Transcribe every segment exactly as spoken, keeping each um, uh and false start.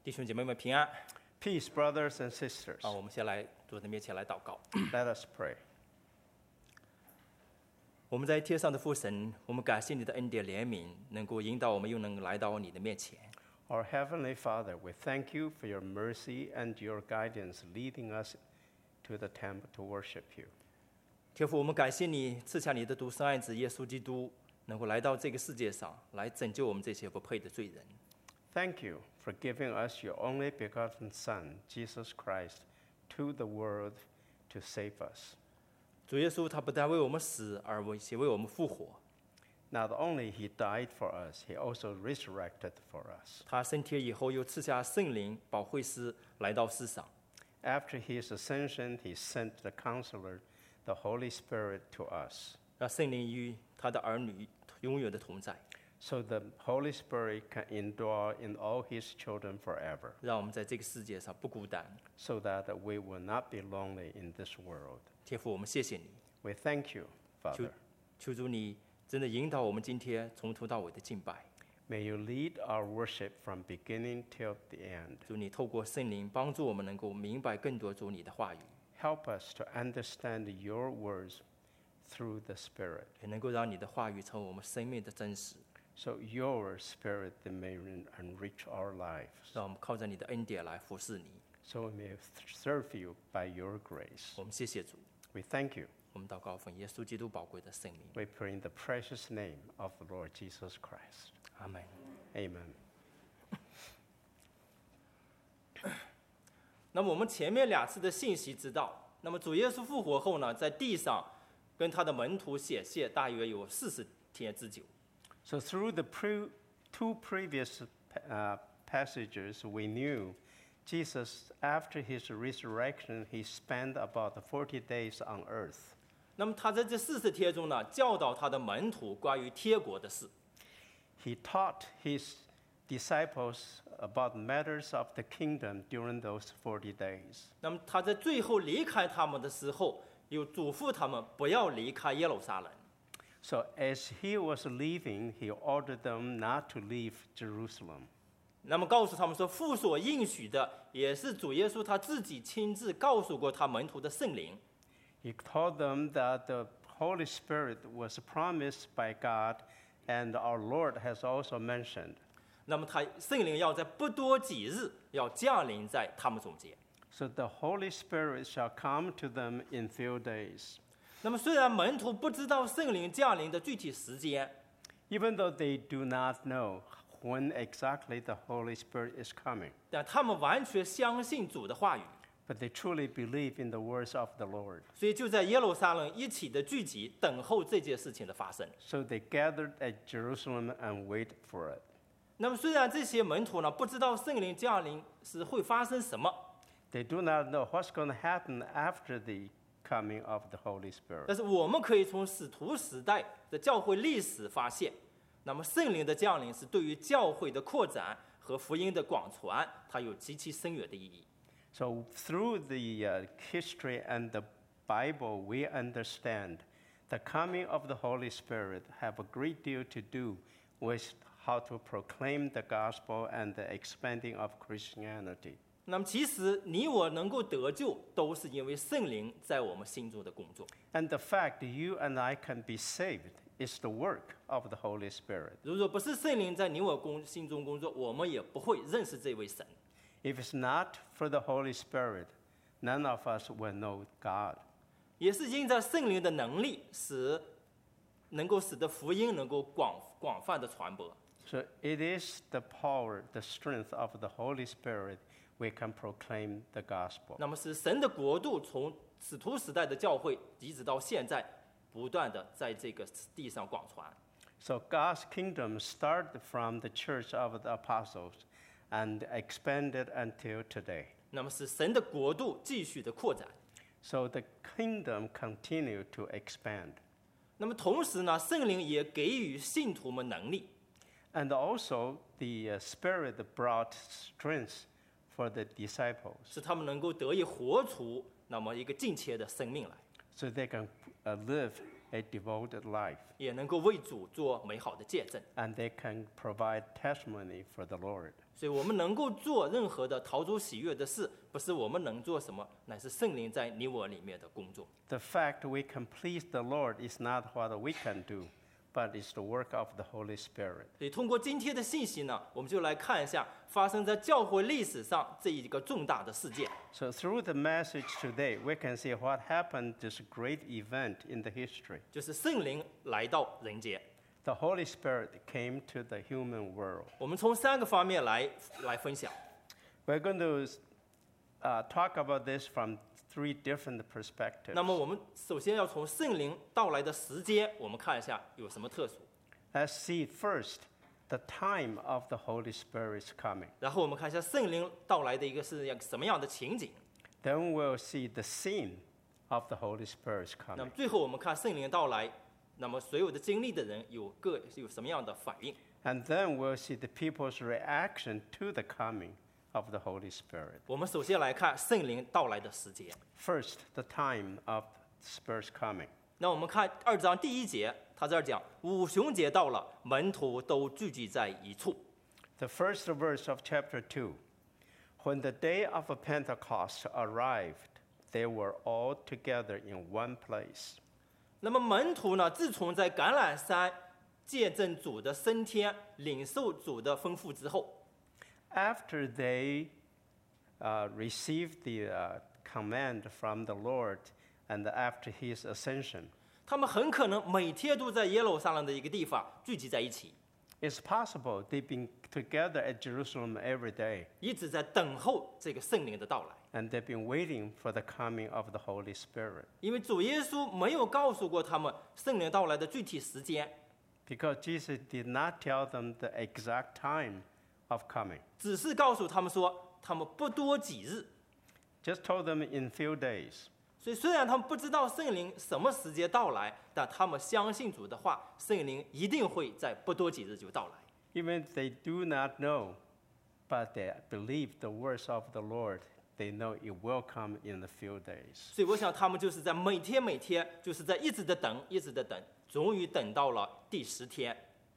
弟兄姐妹们平安。 Peace, brothers and sisters. 啊，我们先来主的面前来祷告。 Let us pray. 我们在天上的父神，我们感谢你的恩典怜悯，能够引导我们，又能来到你的面前。 Our Heavenly Father, we thank you for your mercy and your guidance leading us to the temple to worship you. 天父，我们感谢你赐下你的独生爱子耶稣基督，能够来到这个世界上，来拯救我们这些不配的罪人。 Thank you for giving us your only begotten Son, Jesus Christ, to the world to save us. 主耶稣他不但为我们死，而且为我们复活。 Not only he died for us, he also resurrected for us. 他升天以后，又赐下圣灵保惠师来到世上。 After his ascension, he sent the Counselor, the Holy Spirit, to us, 让圣灵与他的儿女永远的同在， so the Holy Spirit can endure in all his children forever, 让我们在这个世界上不孤单。 so that we will not be lonely in this world. 天父，我们谢谢你， We thank you, 求 Father. 求主你真的引导我们今天从头到尾的敬拜。 May you lead our worship from beginning till the end. 主你透过圣灵帮助我们能够明白更多主你的话语， Help us to understand your words through the Spirit, 也能够让你的话语成为我们生命的真实， so your Spirit may enrich our lives, 让我们靠着你的恩典来服侍你。 so we may serve you by your grace. 我们谢谢主， We thank you. 我们祷告奉耶稣基督宝贵的圣名， We pray in the precious name of the Lord Jesus Christ. 阿门。 Amen. 那么我们前面两次的信息知道，那么主耶稣复活后呢，在地上跟他的门徒显现大约有四十天之久。 So through the pre- two previous uh, passages, we knew Jesus, after his resurrection, he spent about forty days on earth. 那么他在这四十天中呢，教导他的门徒关于天国的事。 He taught his disciples about matters of the kingdom during those forty days. 那么他在最后离开他们的时候，又嘱咐他们不要离开耶路撒冷。 So as he was leaving, he ordered them not to leave Jerusalem. 那么告诉他们说，父所应许的，也是主耶稣他自己亲自告诉过他门徒的圣灵。 He told them that the Holy Spirit was promised by God, and our Lord has also mentioned. 那么他圣灵要在不多几日要降临在他们中间。 So the Holy Spirit shall come to them in few days. 那么虽然门徒不知道圣灵降临的具体时间， Even though they do not know when exactly the Holy Spirit is coming, 但他们完全相信主的话语， but they truly believe in the words of the Lord. 所以就在耶路撒冷一起的聚集，等候这件事情的发生。 So they gathered at Jerusalem and wait for it. 那么虽然这些门徒呢不知道圣灵降临是会发生什么， They do not know what's going to happen after the coming of the Holy Spirit. 但是我们可以从使徒时代的教会历史发现，那么圣灵的降临是对于教会的扩展和福音的广传，它有极其深远的意义。 So through the uh, history and the Bible, we understand the coming of the Holy Spirit have a great deal to do with how to proclaim the gospel and the expanding of Christianity. 那么其实你我能够得救，都是因为圣灵在我们心中的工作。 And the fact you and I can be saved is the work of the Holy Spirit. 如果不是圣灵在你我工心中工作，我们也不会认识这位神。 If it's not for the Holy Spirit, none of us will know God. 也是因着圣灵的能力，使能够使得福音能够广广泛的传播。 So it is the power, the strength of the Holy Spirit we can proclaim the gospel. 那么是神的国度从使徒时代的教会，一直到现在，不断的在这个地上广传。 So God's kingdom started from the church of the apostles and expanded until today. 那么是神的国度继续的扩展。 So the kingdom continued to expand. 那么同时呢，圣灵也给予信徒们能力。 And also the uh, Spirit brought strength for the disciples, 使他们能够得以活出那么一个敬虔的生命来。 so they can uh, live a devoted life, 也能够为主做美好的见证。 and they can provide testimony for the Lord. 所以我们能够做任何的讨主喜悦的事，不是我们能做什么，乃是圣灵在你我里面的工作。 The fact we can please the Lord is not what we can do, but it's the work of the Holy Spirit. 所以通过今天的信息呢，我们就来看一下发生在教会历史上这一个重大的事件。 So through the message today, we can see what happened, this great event in the history. 就是圣灵来到人间。 The Holy Spirit came to the human world. 我们从三个方面来来分享。 We're going to uh, talk about this from three different perspectives. 那么我们首先要从圣灵到来的时间，我们看一下有什么特殊。 Let's see first the time of the Holy Spirit's coming. 然后我们看一下圣灵到来的一个是样什么样的情景。 Then we'll see the scene of the Holy Spirit's 那么 coming. 最后我们看圣灵到来，那么所有的经历的人有各有什么样的反应？ And then we'll see the people's reaction to the coming of the Holy Spirit. 我们首先来看圣灵到来的时间。 First, the time of the Spirit's coming. 那我们看二章第一节，他这儿讲五旬节到了，门徒都聚集在一处。 The first verse of chapter two. When the day of Pentecost arrived, they were all together in one place. 那么门徒呢，自从在橄榄山见证主的升天，领受主的吩咐之后， After they uh, received the uh, command from the Lord and after his ascension, 他们很可能每天都在耶路撒冷的一个地方聚集在一起， it's possible they've been together at Jerusalem every day, 一直在等候这个圣灵的到来。 and they've been waiting for the coming of the Holy Spirit. 因为主耶稣没有告诉过他们圣灵到来的具体时间， Because Jesus did not tell them the exact time of coming. 只是告诉他们说他们不多几日。 Just told them in few days. 所以虽然他们不知道圣灵什么时间到来，但他们相信主的话，圣灵一定会在不多几日就到来。 Even if they do not know, but they believe the words of the Lord, they know it will come in a few days. 所以我想他们就是在每天每天，就是在一直的等，一直的等，终于等到了第十天。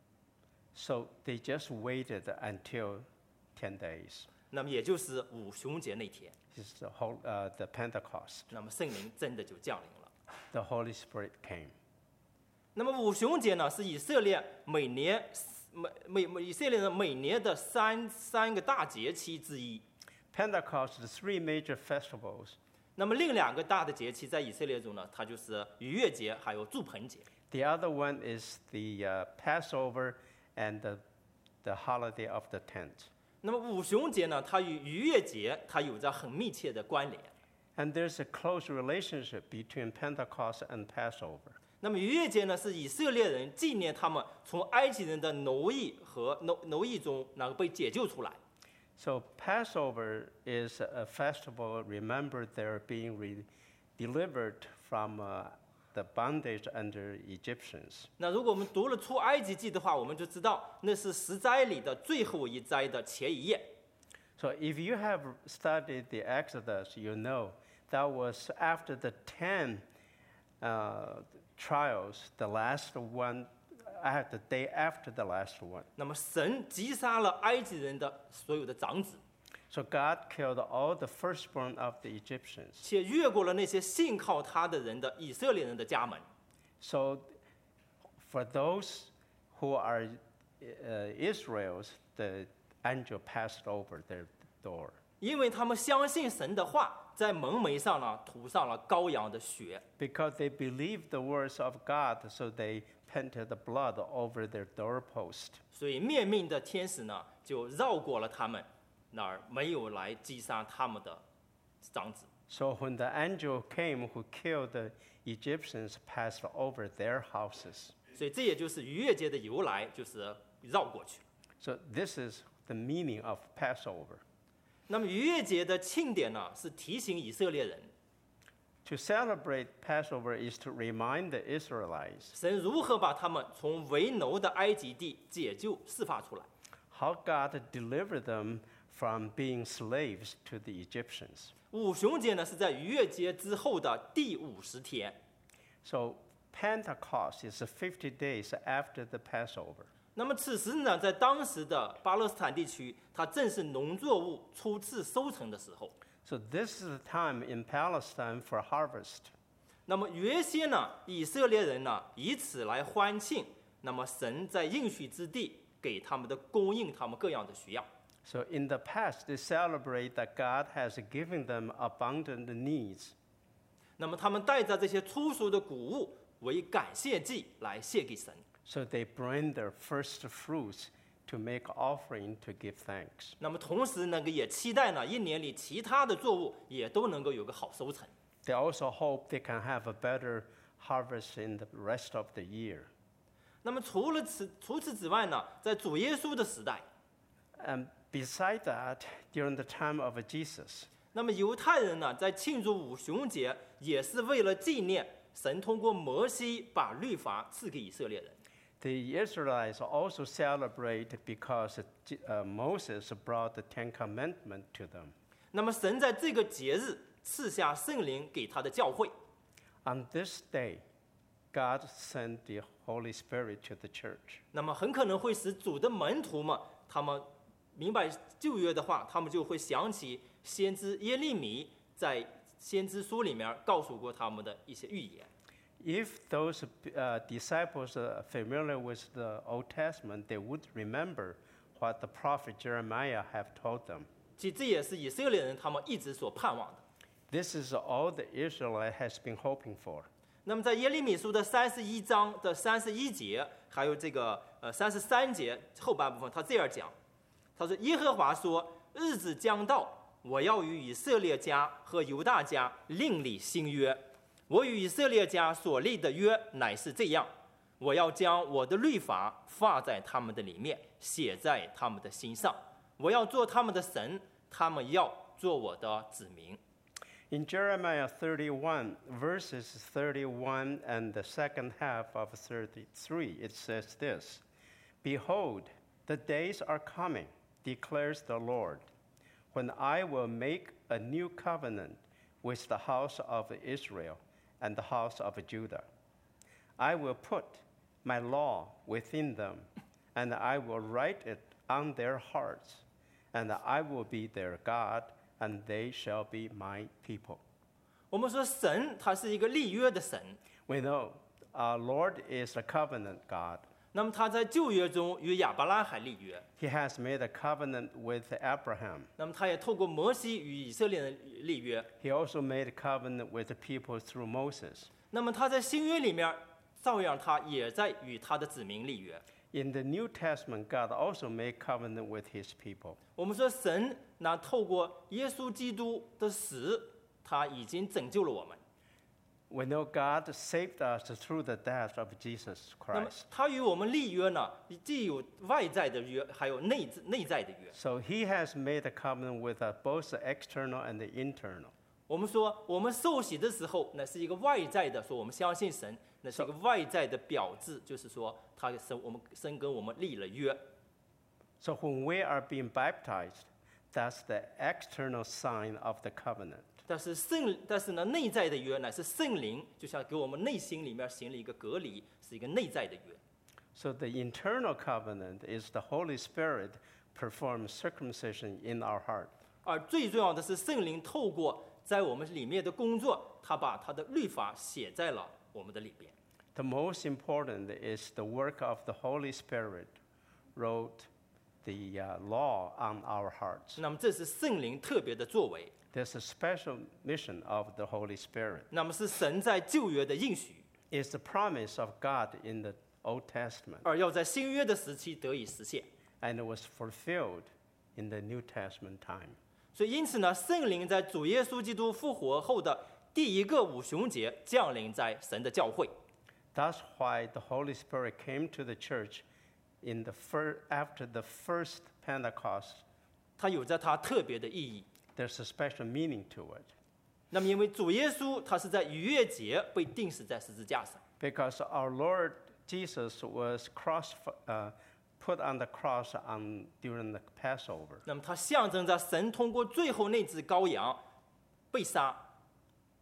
So they just waited until ten days. 那么也就是五旬节那天， It's the whole, uh, the Pentecost. 那么圣灵真的就降临了。 The Holy Spirit came. 那么五旬节呢，是以色列每年每每每以色列人每年的三三个大节期之一。 Pentecost, the three major festivals. 那么另两个大的节期在以色列中呢，它就是逾越节还有祝棚节。 The other one is the uh, Passover and the, the holiday of the tent. 那么五旬节呢，它与逾越节它有着很密切的关联。 And there's a close relationship between Pentecost and Passover. 那么逾越节呢，是以色列人纪念他们从埃及人的奴役和奴奴役中能够被解救出来。 So Passover is a festival, remember they're being re- delivered from uh, the bondage under Egyptians. 那如果我们读了出埃及记的话，我们就知道那是十灾里的最后一灾的前一页。 So if you have studied the Exodus, you know that was after the ten uh, trials, the last one, uh, the day after the last one. 那么神击杀了埃及人的所有的长子， So God killed all the firstborn of the Egyptians. 且越过了那些信靠他的人的以色列人的家门。 So for those who are uh, Israel's, the angel passed over their door. 因为他们相信神的话，在门楣上呢涂上了羔羊的血， Because they believed the words of God, so they painted the blood over their doorpost. 所以面命的天使呢就绕过了他们，那儿没有来击杀他们的长子。 So when the angel came who killed the Egyptians, passed over their houses. 所以这也就是逾越节的由来，就是绕过去。 So this is the meaning of Passover. 那么逾越节的庆典呢，是提醒以色列人， To celebrate Passover is to remind the Israelites 神如何把他们从为奴的埃及地解救释放出来。 how God delivered them from being slaves to the Egyptians. 五旬节呢是在逾越节之后的第五十天， So Pentecost is fifty days after the Passover. 那么此时呢，在当时的巴勒斯坦地区，它正是农作物初次收成的时候。 So this is the time in Palestine for harvest. 那么原先呢，以色列人呢以此来欢庆，那么神在应许之地给他们的供应他们各样的需要。 So in the past, they celebrate that God has given them abundant needs. 那么他们带着这些初熟的谷物为感谢祭来献给神。 So they bring their first fruits to make offering to give thanks. 那么同时呢，也期待呢，一年里其他的作物也都能够有个好收成。 They also hope they can have a better harvest in the rest of the year. 那么除了此除此之外呢，在主耶稣的时代， And beside that, during the time of Jesus, 那么犹太人呢，在庆祝五旬节，也是为了纪念神通过摩西把律法赐给以色列人。 the Israelites also celebrate because uh, Moses brought the Ten Commandments to them. 那么神在这个节日赐下圣灵给他的教会。 On this day, God sent the Holy Spirit to the church. 那么很可能会使主的门徒们，他们明白旧约的话，他们就会想起先知耶利米在先知书里面告诉过他们的一些预言。 If those uh, disciples are familiar with the Old Testament, they would remember what the prophet Jeremiah have told them. 其实这也是以色列人他们一直所盼望的。 This is all the Israelite has been hoping for. 那么在耶利米书的三十一章的三十一节，还有这个呃三十三节后半部分，他这样讲，他说：“耶和华说，日子将到，我要与以色列家和犹大家另立新约。我与以色列家所立的约乃是这样：我要将我的律法放在他们的里面，写在他们的心上。我要做他们的神，他们要做我的子民。” In Jeremiah thirty-one, verses thirty-one and the second half of thirty-three, it says this: Behold, the days are coming, declares the Lord, when I will make a new covenant with the house of Israel and the house of Judah. I will put my law within them, and I will write it on their hearts, and I will be their God, and they shall be my people. 我们说神他是一个立约的神， We know our Lord is a covenant God. 那么他在旧约中与亚伯拉罕立约， He has made a covenant with Abraham. 那么他也透过摩西与以色列人立约。 He also made a covenant with the people through Moses. 那么他在新约里面，照样他也在与他的子民立约。 In the New Testament, God also made covenant with his people. 我们说神那透过耶稣基督的死，他已经拯救了我们。 We know God saved us through the death of Jesus 那么 Christ. 他与我们立约呢，既有外在的约，还有内内在的约。 So he has made a covenant with us, both the external and the internal. 我们说我们受洗的时候，那是一个外在的，说我们相信神，那是一个外在的表志，就是说他神我们神跟我们立了约。 So when we are being baptized, that's the external sign of the covenant. 但是圣，但是呢，内在的约乃是圣灵，就像给我们内心里面行了一个隔离，是一个内在的约。 So the internal covenant is the Holy Spirit performs circumcision in our heart. 而最重要的是，圣灵透过在我们里面的工作，他把他的律法写在了我们的里边。 The most important is the work of the Holy Spirit wrote the uh, law on our hearts. 那么这是圣灵特别的作为， There's a special mission of the Holy Spirit. 那么是神在旧约的应许， It's the promise of God in the Old Testament, 而要在新约的时期得以实现。 and it was fulfilled in the New Testament time. 所以因此呢，圣灵在主耶稣基督复活后的第一个五旬节降临在神的教会。 That's why the Holy Spirit came to the church in the fir- after the first Pentecost. 它有着它特别的意义。 There's a special meaning to it 那么，因为主耶稣他是在逾越节被钉死在十字架上， because our Lord Jesus was cross, uh, put on the cross on, during the Passover. 那么它象征着神通过最后那只羔羊被杀。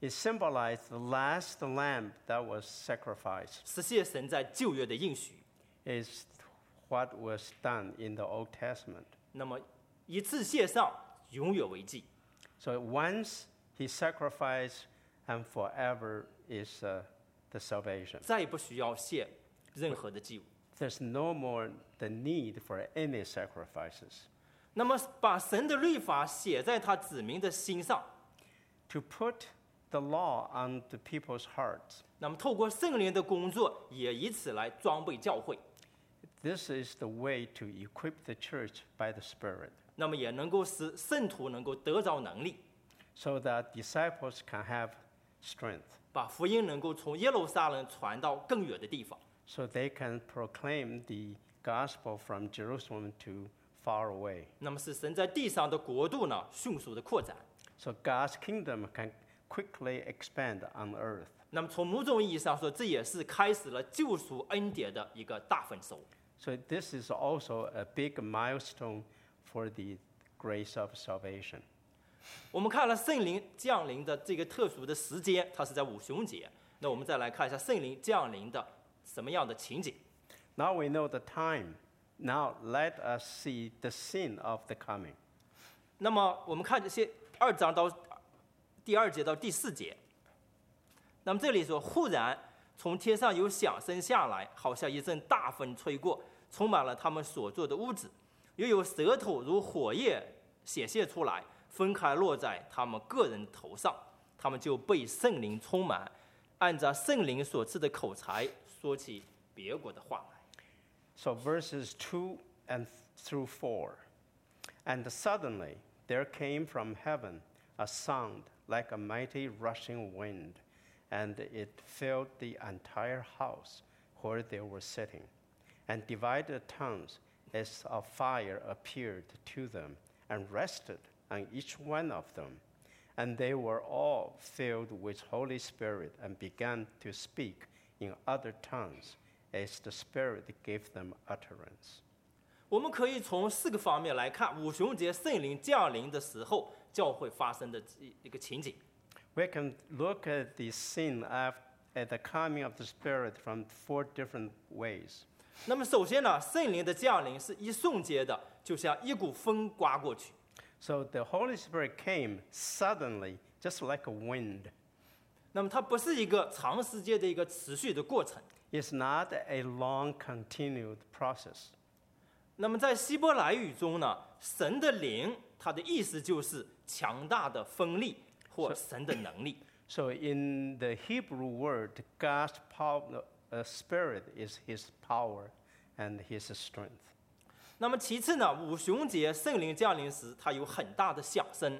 It symbolized the last lamb that was sacrificed. 实现神在旧约的应许。 Is what was done in the Old Testament. 那么一次献上，永远为祭。 So once he sacrificed, and forever is uh, the salvation. 再也不需要献任何的祭物。 There's no more the need for any sacrifices. 那么把神的律法写在他子民的心上， To put the law on the people's hearts. 那么透过圣灵的工作，也以此来装备教会。 This is the way to equip the church by the Spirit. 那么也能够使圣徒能够得着能力， So that disciples can have strength. 把福音能够从耶路撒冷传到更远的地方。 So they can proclaim the gospel from Jerusalem to far away. 那么使神在地上的国度呢，迅速的扩展。 So God's kingdom can quickly expand on earth. 那么从某种意义上说，这也是开始了救赎恩典的一个大丰收。 So this is also a big milestone for the grace of salvation. 我们看了圣灵降临的这个特殊的时间，它是在五旬节。那我们再来看一下圣灵降临的什么样的情景。 Now we know the time. Now let us see the sin of the coming. 那么我们看这些二章到第二节到第四节。那么这里说，忽然从天上有响声下来，好像一阵大风吹过，充满了他们所住的屋子，又有舌头如火焰显现出来，分开落在他们个人头上，他们就被圣灵充满，按照圣灵所赐的口才说起别国的话来。 So verses two and through four. And suddenly there came from heaven a sound like a mighty rushing wind, and it filled the entire house where they were sitting. And divided tongues as of fire appeared to them, and rested on each one of them. And they were all filled with Holy Spirit, and began to speak in other tongues, as the Spirit gave them utterance. 我们可以从四个方面来看五旬节圣灵降临的时候，教会发生的一个情景。 We can look at the sin at the coming of the Spirit from four different ways. 那么首先呢，圣灵的降临是一瞬间的，就像一股风刮过去。 So the Holy Spirit came suddenly, just like a wind. 那么它不是一个长时间的一个持续的过程。 It's not a long, continued process. 那么在希伯来语中呢，神的灵，它的意思就是强大的锋利或神的能力。 So in the Hebrew word, God's power, uh, Spirit is His power and His strength. 那么其次呢，五旬节圣灵降临时，它有很大的响声。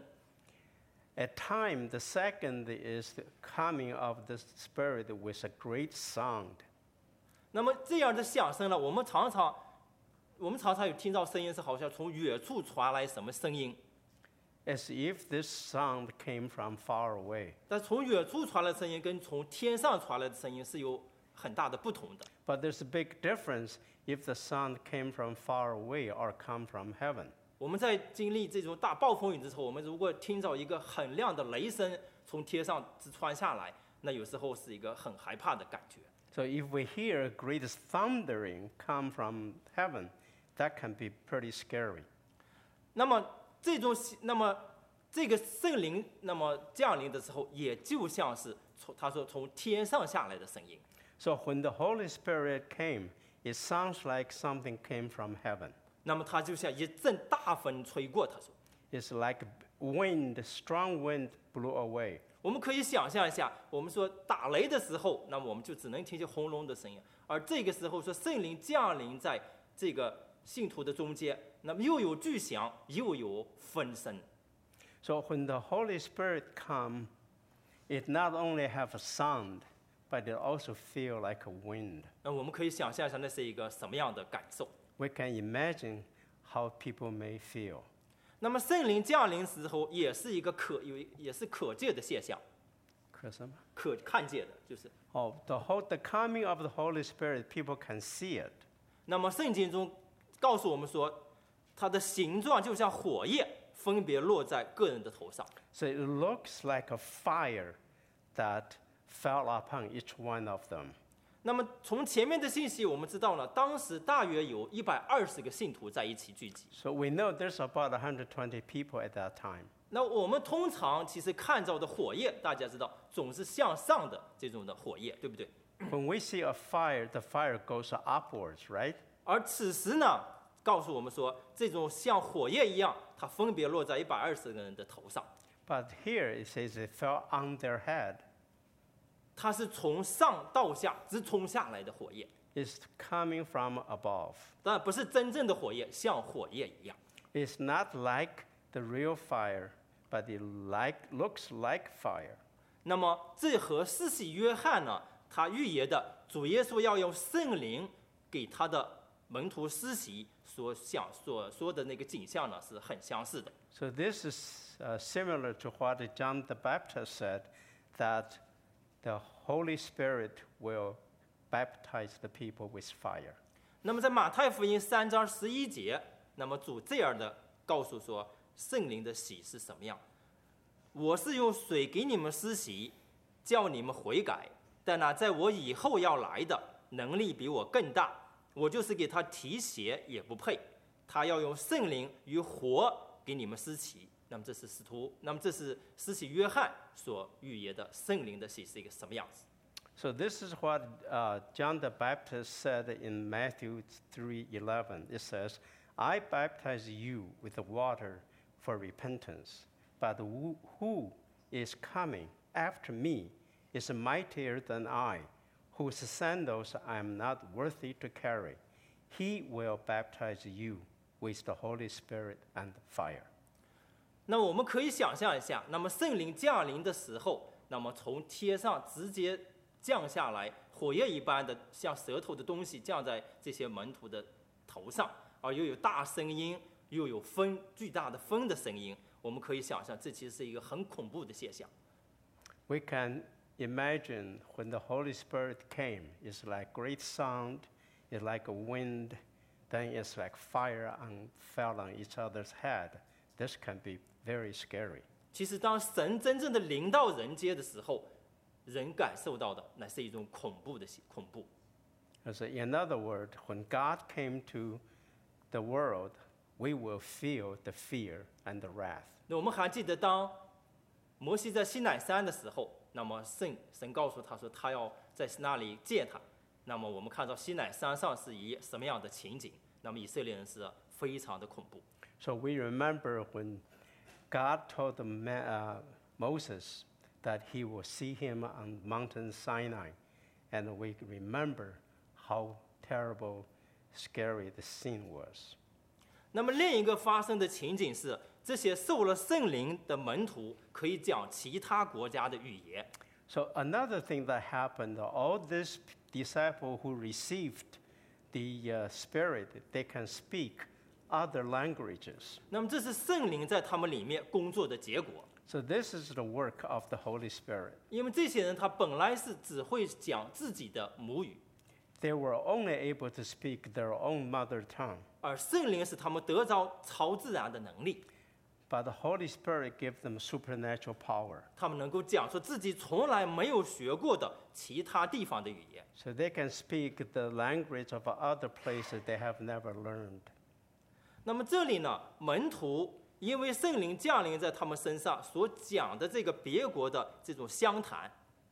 At time, the second is the coming of the Spirit with a great sound. 那么这样的响声呢，我们常常，我们常常有听到声音是好像从远处传来什么声音， As if this sound came from far away. 但从远处传来的声音跟从天上传来的声音是有很大的不同的。 But there's a big difference if the sound came from far away or come from heaven. 我们在经历这种大暴风雨之后，我们如果听到一个很亮的雷声从天上直传下来，那有时候是一个很害怕的感觉。 So if we hear great thundering come from heaven, that can be pretty scary. 那么这种，那么这个圣灵那么降临的时候，也就像是从他说从天上下来的声音。 So when the Holy Spirit came, it sounds like something came from heaven. 那么它就像一阵大风吹过，他说。 It's like wind, strong wind blew away. 我们可以想象一下，我们说打雷的时候，那么我们就只能听见轰隆的声音，而这个时候说圣灵降临在这个信徒的中间，那么又有巨响，又有风声。 So when the Holy Spirit come, it not only have a sound, but it also feel like a wind. 那我们可以想象一下，那是一个什么样的感受？ We can imagine how people may feel. 那么圣灵降临时候，也是一个可有也是可见的现象，可看见的，就是。 Oh, the whole the coming of the Holy Spirit, people can see it. 那么圣经中告诉我们说，它的形状就像火焰，分别落在个人的头上。 So it looks like a fire that fell upon each one of them. 那么从前面的信息我们知道呢，当时大约有一百二十个信徒在一起聚集。 So we know there's about one hundred twenty people at that time. 那我们通常其实看到的火焰，大家知道总是向上的这种的火焰，对不对？ When we see a fire, the fire goes upwards, right? 而此时呢，告诉我们说，这种像火焰一样，它分别落在一百二十个人的头上。 But here it says it fell on their head. 它是从上到下直冲下来的火焰， It's coming from above. 当然不是真正的火焰，像火焰一样。 It's not like the real fire, but it like, looks like fire. 那么这和施洗约翰呢，他预言的主耶稣要用圣灵给他的门徒施洗所想所说的那个景象呢，是很相似的。 So this is uh, similar to what John the Baptist said, that the Holy Spirit will baptize the people with fire. 那么在马太福音三章十一节，那么主这样的告诉说，圣灵的洗是什么样？我是用水给你们施洗，叫你们悔改。但那在我以后要来的，能力比我更大，我就是给他提鞋也不配。他要用圣灵与火给你们施洗。那么这是使徒，那么这是施洗约翰所预言的圣灵的洗是一个什么样子？ So this is what uh, John the Baptist said in Matthew three eleven. It says, I baptize you with the water for repentance, but who, who is coming after me is mightier than I, whose sandals I am not worthy to carry. He will baptize you with the Holy Spirit and fire. 那我们可以想象一下，那么圣灵降临的时候，那么从天上直接降下来，火焰一般的像舌头的东西降在这些门徒的头上，而又有大声音，又有风，巨大的风的声音。我们可以想象，这其实是一个很恐怖的现象。 We can imagine when the Holy Spirit came, it's like great sound, it's like a wind, then it's like fire on, fell on each other's head. This can be very scary. 其实，当神真正的临到人间的时候，人感受到的乃是一种恐怖的恐怖。 As in other words, when God came to the world, we will feel the fear and the wrath. 那我们还记得，当摩西在西乃山的时候，那么圣神告诉他说，他要在那里见他。那么我们看到西乃山上是一什么样的情景？那么以色列人是非常的恐怖。 So we remember when God told the ma- uh, Moses that he will see him on Mountain Sinai, and we remember how terrible, scary the scene was. 那么另一个发生的情景是，这些受了圣灵的门徒可以讲其他国家的语言。 So another thing that happened, all these disciples who received the uh, Spirit, they can speak other languages. 那么这是圣灵在他们里面工作的结果。 So this is the work of the Holy Spirit. 因为这些人他本来是只会讲自己的母语， They were only able to speak their own mother tongue. 而圣灵使他们得着超自然的能力， But the Holy Spirit gave them supernatural power. 他们能够讲出自己从来没有学过的其他地方的语言。 So they can speak the language of other places they have never learned. 那么这里呢，门徒因为圣灵降临在他们身上所讲的这个别国的这种相谈，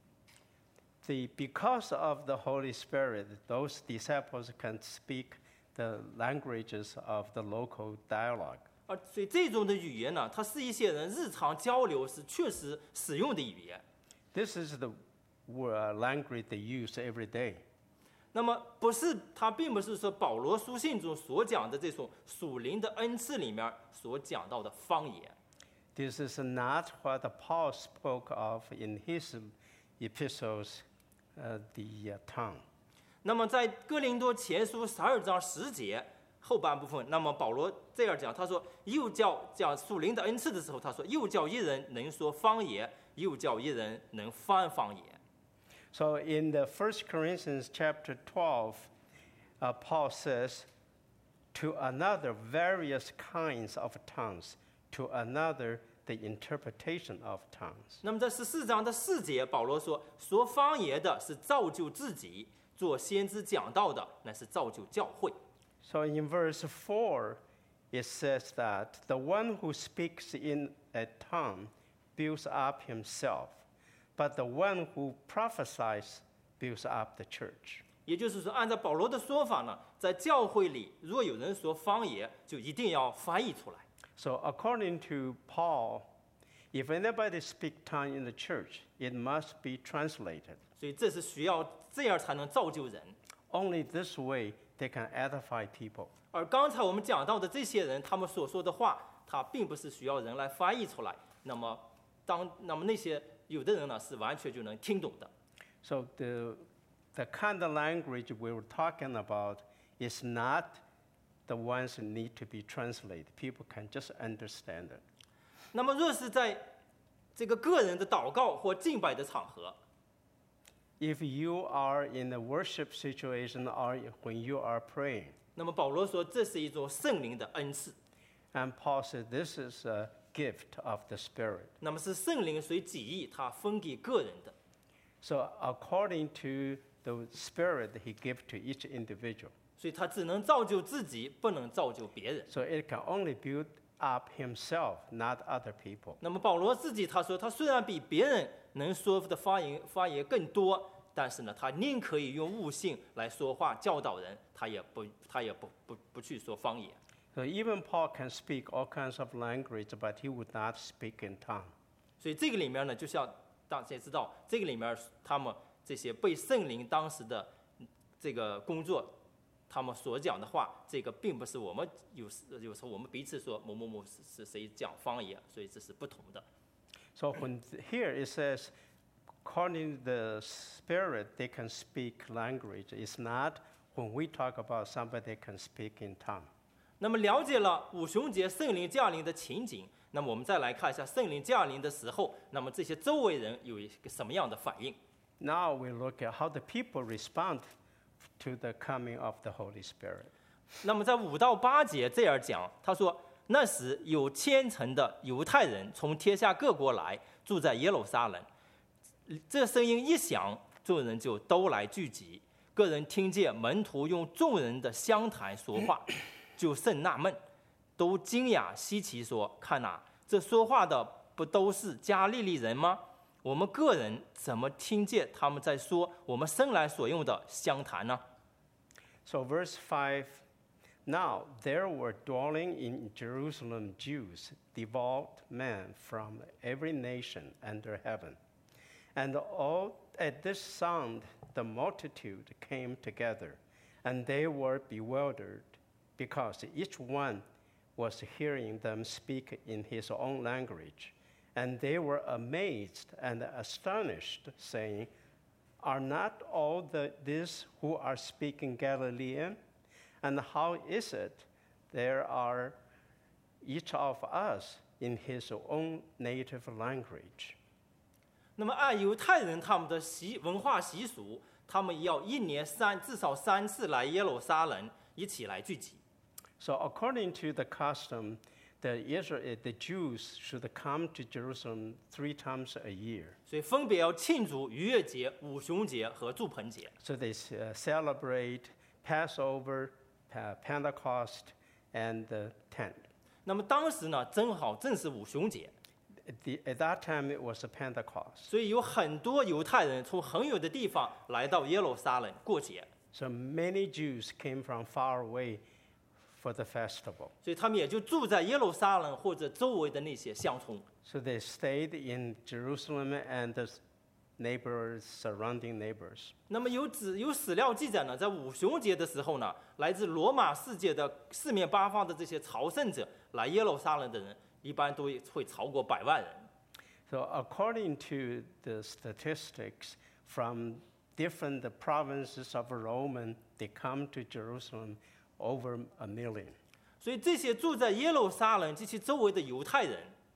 The, because of the Holy Spirit, those disciples can speak the languages of the local dialogue. 而所以这种的语言呢，它是一些人日常交流是确实使用的语言。 This is the uh, language they use every day. 那么不是，它并不是说保罗书信中所讲的这种属灵的恩赐里面所讲到的方言。 This is not what Paul spoke of in his epistles, uh, the uh, tongue. 那么在哥林多前书十二章十节后半部分，那么保罗这样讲，他说又叫讲属灵的恩赐的时候，他说又叫一人能说方言，又叫一人能翻方言。 So in the First Corinthians chapter twelve, uh, Paul says, to another various kinds of tongues, to another the interpretation of tongues. 那么在十四章的四节，保罗说，说方言的是造就自己，做先知讲道的乃是造就教会。 So in verse four, it says that the one who speaks in a tongue builds up himself, but the one who prophesies builds up the church. 也就是说，按照保罗的说法呢，在教会里，若有人说方言，就一定要翻译出来。 So according to Paul, if anybody speak tongue in the church, it must be translated. 所以这是需要这样才能造就人。 Only this way they can edify people. 而刚才我们讲到的这些人，他们所说的话，他并不是需要人来翻译出来。那么，当那么那些有的人呢，是完全就能听懂的。 So the, the kind of language we were talking about is not the ones that need to be translated. People can just understand it. 那么，若是在这个个人的祷告或敬拜的场合， If you are in a worship situation or when you are praying, 那么保罗说，这是一种圣灵的恩赐。 and Paul said this is a gift of the Spirit. 那么是圣灵随己意，他分给个人的。 So according to the Spirit he gives to each individual. 所以他只能造就自己，不能造就别人。 So it can only build up himself, not other people. 那么保罗自己他说，他虽然比别人能说的方言方言更多，但是呢，他宁可以用悟性来说话教导人，他也不他也不不不去说方言。 So even Paul can speak all kinds of language, but he would not speak in tongue. 所以这个里面呢，就像大家知道，这个里面他们这些被圣灵当时的这个工作，他们所讲的话，这个并不是我们有时有时候我们彼此说某某某是是谁讲方言，所以这是不同的。 So when th- here it says, according to the Spirit, they can speak language. It's not when we talk about somebody can speak in tongue. 那么了解了五旬节圣灵降临的情景，那么我们再来看一下圣灵降临的时候，那么这些周围人有一个什么样的反应？ Now we look at how the people respond to the coming of the Holy Spirit. 那么在五到八节这样讲，他说那时有虔诚的犹太人从天下各国来，住在耶路撒冷。这声音一响，众人就都来聚集。个人听见门徒用众人的相谈说话，就甚纳闷，都惊讶稀奇说：“看哪，这说话的不都是加利利人吗？我们个人怎么听见他们在说我们生来所用的相谈呢？” So verse five, now there were dwelling in Jerusalem Jews, devout men from every nation under heaven. And all at this sound the multitude came together, and they were bewildered, because each one was hearing them speak in his own language. And they were amazed and astonished, saying, Are not all the, these who are speaking Galilean? And how is it there are each of us in his own native language? 那么按犹太人他们的习文化习俗，他们要一年三至少三次来耶路撒冷一起来聚集。 So according to the custom, the Israel, the Jews should come to Jerusalem three times a year. 所以分别要庆祝逾越节、五旬节和祝棚节。 So they uh, celebrate Passover, uh, Pentecost, and the tent. 那么当时呢，正好正是五旬节， At, the, at that time, it was a Pentecost. 所以有很多犹太人从很远的地方来到耶路撒冷过节， So many Jews came from far away for the festival. 所以他们也就住在耶路撒冷或者周围的那些乡村。 So they stayed in Jerusalem and the neighbors, surrounding neighbors. 那么有史有史料记载呢，在五旬节的时候呢，来自罗马世界的四面八方的这些朝圣者来耶路撒冷的人，一般都会超过百万人。 So according to the statistics from different provinces of Rome, they come to Jerusalem over a million. 所以这些住在耶路撒冷及其周围的犹太人，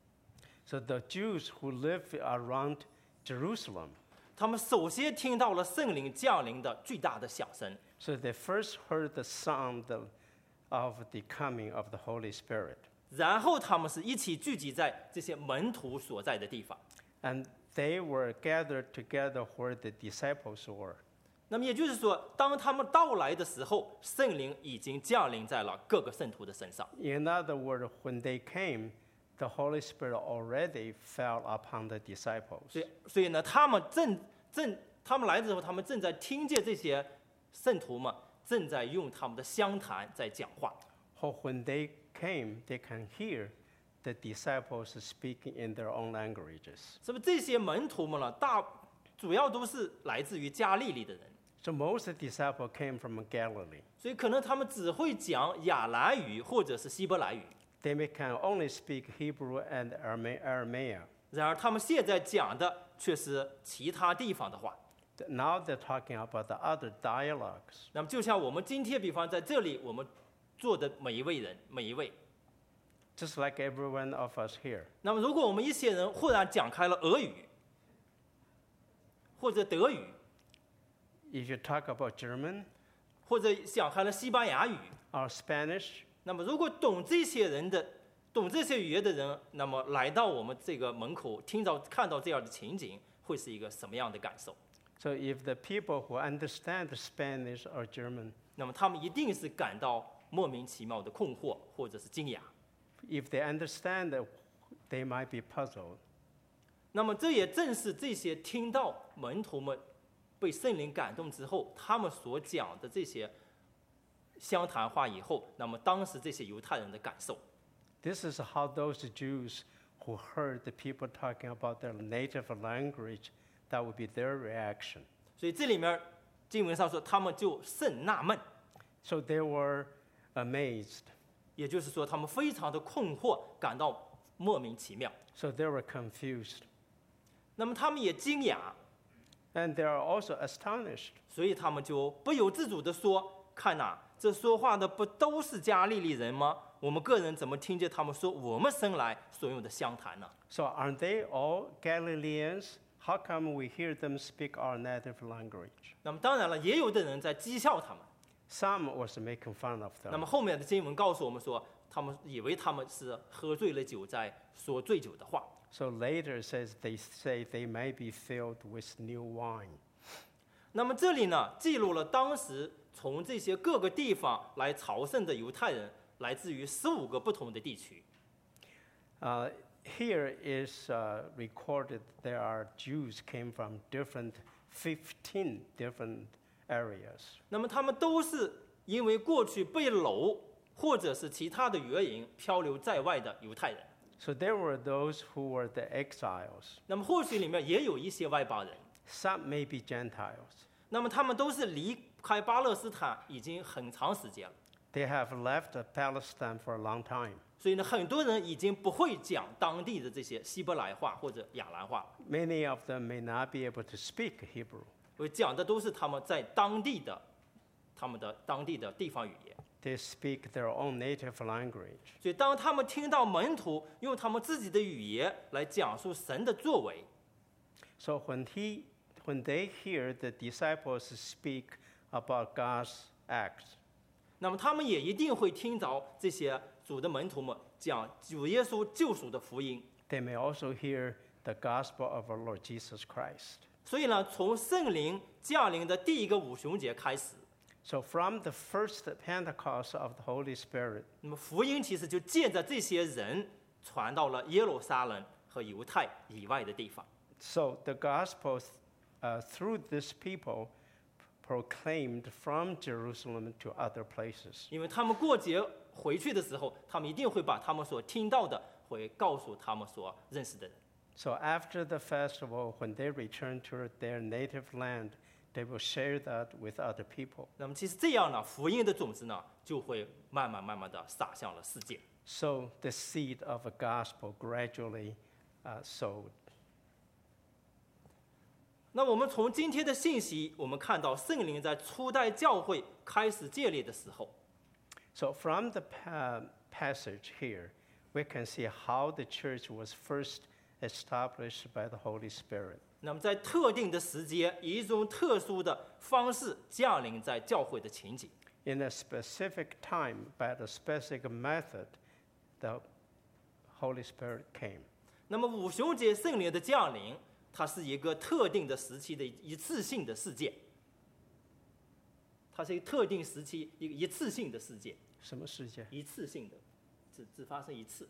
So the Jews who live around Jerusalem, 他们首先听到了圣灵降临的巨大的响声， so they first heard the sound of the coming of the Holy Spirit. 然后他们是一起聚集在这些门徒所在的地方。 And they were gathered together where the disciples were. 那么也就是说，当他们到来的时候，圣灵已经降临在了各个圣徒的身上。 In other words, when they came, the Holy Spirit already fell upon the disciples. 所以，所以呢，他们正正他们来的时候，他们正在听见这些圣徒们正在用他们的相谈在讲话。 Or when they came, they can hear the disciples speaking in their own languages. 是不是这些门徒们呢？大主要都是来自于加利利的人， So most of the disciples came from Galilee. 所以可能他们只会讲亚兰语或者是希伯来语。 They may can only speak Hebrew and Arama- Aramaic. 然而他们现在讲的却是其他地方的话。 Now they're talking about the other dialogues. 那么就像我们今天，比方在这里我们坐的每一位人，每一位。 Just like every one of us here. 那么如果我们一些人忽然讲开了俄语，或者德语， If you talk about German 或者讲开了西班牙语， or Spanish, 那么如果懂这些人的、懂这些语言的人，那么来到我们这个门口，听到、看到这样的情景，会是一个什么样的感受？ so if the people who understand Spanish or German, 那么他们一定是感到莫名其妙的困惑，或者是惊讶。 if they understand that, they might be puzzled. 那么这也正是这些听到门徒们被圣灵感动之后，他们所讲的这些相谈话以后，那么当时这些犹太人的感受。 This is how those Jews who heard the people talking about their native language, that would be their reaction. 所以这里面经文上说，他们就甚纳闷， So they were amazed. 也就是说，他们非常的困惑，感到莫名其妙。 So they were confused. 那么他们也惊讶， And they are also astonished. 所以他们就不由自主地说：“看呐、这说话的不都是加利利人吗？我们个人怎么听见他们说我们生来所用的相谈呢？” So aren't they all Galileans? How come we hear them speak our native language? 那么当然了，也有的人在讥笑他们。 Some was making fun of 那 them. 么后面的经文告诉我们说，他们以为他们是喝醉了酒，在说醉酒的话。 So later it says they say they may be filled with new wine. 那么这里呢，记录了当时从这些各个地方来朝圣的犹太人，来自于十五个不同的地区。 Uh, here is uh, recorded there are Jews came from different, fifteen different areas. 那么他们都是因为过去被掳或者是其他的原因漂流在外的犹太人。 So there were those who were the exiles. 那么或许里面也有一些外邦人， Some may be Gentiles. 那么他们都是离开巴勒斯坦已经很长时间了， They have left Palestine for a long time. 所以呢，很多人已经不会讲当地的这些希伯来话或者亚兰话了， Many of them may not be able to speak Hebrew. 因为讲的都是他们在当地的、他们的当地的地方语言。 They speak their own native language. 所以当他们听到门徒用他们自己的语言来讲述神的作为， So when he, when they hear the disciples speak about God's acts, 那么他们也一定会听到这些主的门徒们讲主耶稣救赎的福音。 they may also hear the gospel of our Lord Jesus Christ. 所以呢，从圣灵降临的第一个五旬节开始， So from the first Pentecost of the Holy Spirit, 那么福音其实就借着这些人传到了耶路撒冷和犹太以外的地方。 so the gospel uh, through these people proclaimed from Jerusalem to other places. 因为他们过节回去的时候，他们一定会把他们所听到的会告诉他们所认识的人。 So after the festival, when they return to their native land, they will share that with other people. 那么其实这样呢，福音的种子呢，就会慢慢慢慢的撒向了世界。 So the seed of the gospel gradually uh, sowed. 那我们从今天的信息，我们看到圣灵在初代教会开始建立的时候， So from the pa- passage here, we can see how the church was first established by the Holy Spirit. 那么在特定的时间，以一种特殊的方式降临在教会的情景。 In a specific time, by a specific method, the Holy Spirit came. 那么五旬节圣灵的降临，它是一个特定的时期的一次性的事件，它是一个特定时期一个一次性的事件， 什么事件？ 一次性的，只只发生一次。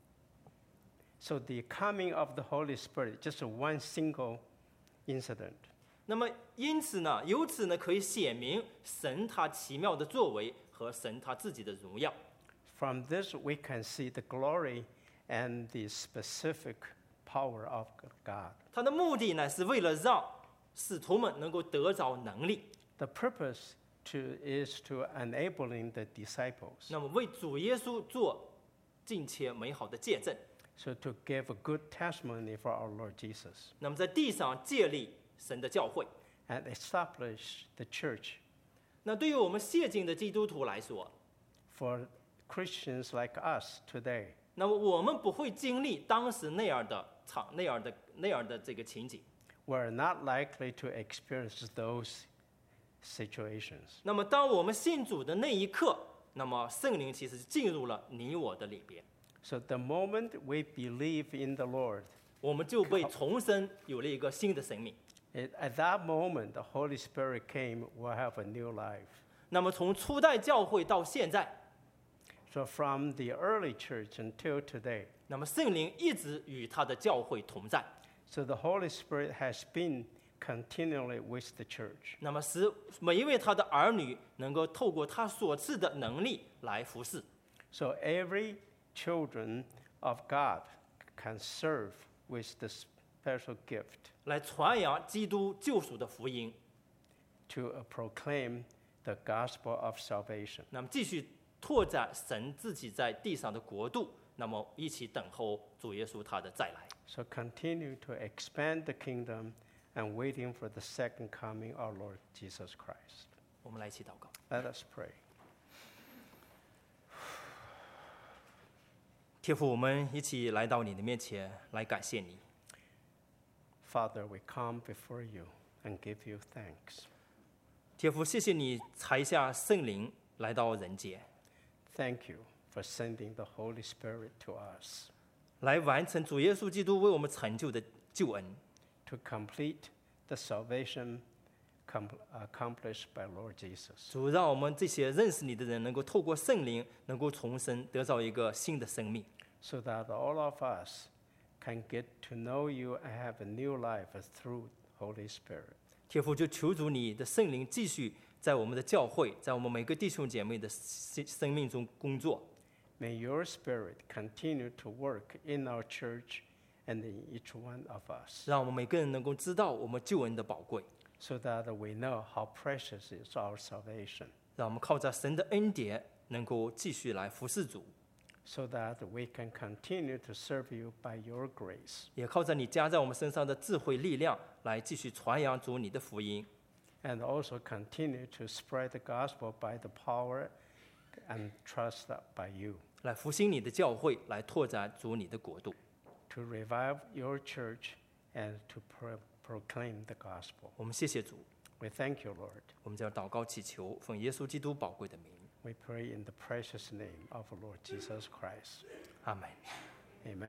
So the coming of the Holy Spirit, just one single incident. 那么因此呢，由此呢可以显明神他奇妙的作为和神他自己的荣耀。 From this, we can see the glory and the specific power of God. 他的目的呢是为了让使徒们能够得着能力， The purpose to, is to enabling the disciples, 那么为主耶稣做近切美好的见证， so to give a good testimony for our Lord Jesus 那么在地上建立神的教会。 and establish the church 那对于我们现今的基督徒来说， for Christians like us today. 那么我们不会经历当时那样的场、那样的那样的这个情景。 We're not likely to experience those situations. 那么当我们信主的那一刻，那么圣灵其实进入了你我的里边， So the moment we believe in the Lord, 我们就被重生，有了一个新的生命。 it, at that moment, the Holy Spirit came, we'll have a new life. 那么从初代教会到现在， So from the early church until today, 那么圣灵一直与他的教会同在， so the Holy Spirit has been continually with the church. 那么使每一位他的儿女能够透过他所赐的能力来服侍。 So every children of God can serve with the special gift 来传扬基督救赎的福音， to uh, proclaim the gospel of salvation. 那么继续拓展神自己在地上的国度，那么一起等候主耶稣他的再来。 So continue to expand the kingdom and waiting for the second coming of our Lord Jesus Christ. 我们来一起祷告。 Let us pray. 天父，我们一起来到你的面前，来感谢你。 Father, we come before you and give you thanks. 天父，谢谢你才下圣灵来到人间， Thank you for sending the Holy Spirit to us 来完成主耶稣基督为我们成就的救恩， to complete the salvation com- accomplished by Lord Jesus. 主让我们这些认识你的人能够透过圣灵，能够重生，得到一个新的生命。 So that all of us can get to know you and have a new life through Holy Spirit. 天父，就求主你的圣灵继续在我们的教会，在我们每个弟兄姐妹的生生命中工作。 May your Spirit continue to work in our church and in each one of us, 让我们每个人能够知道我们救恩的宝贵， so that we know how precious is our salvation, 让我们靠着神的恩典，能够继续来服侍主， so that we can continue to serve you by your grace, 也靠着你加在我们身上的智慧力量，来继续传扬主你的福音， and also continue to spread the gospel by the power and trust by you, 来复兴你的教会，来拓展主你的国度。 to revive your church and to pro- proclaim the gospel. 我们谢谢主， We thank you, Lord. 我们将祷告祈求，奉耶稣基督宝贵的名， We pray in the precious name of our Lord Jesus Christ. 阿门。